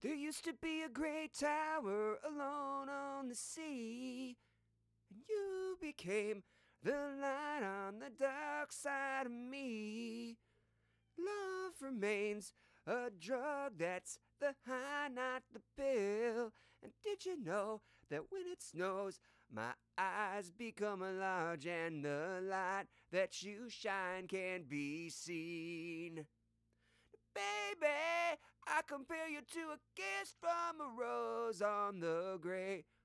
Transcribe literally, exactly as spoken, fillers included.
There used to be a great tower alone on the sea, and you became the light on the dark side of me. Love remains a drug that's the high, not the pill. And did you know that when it snows, my eyes become large and the light that you shine can be seen? Baby, I compare you to a kiss from a rose on the grave.